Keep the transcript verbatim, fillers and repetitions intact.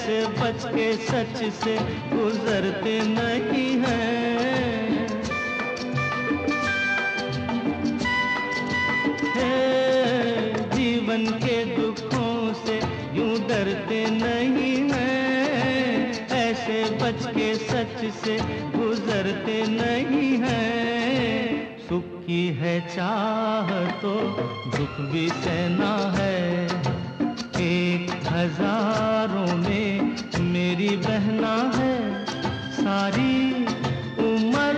ऐसे बच के सच से गुजरते नहीं हैं। हे जीवन के दुखों से यूं डरते नहीं हैं, ऐसे बच के सच से गुजरते नहीं हैं। सुख की है चाह तो दुख भी सहना है, एक हजार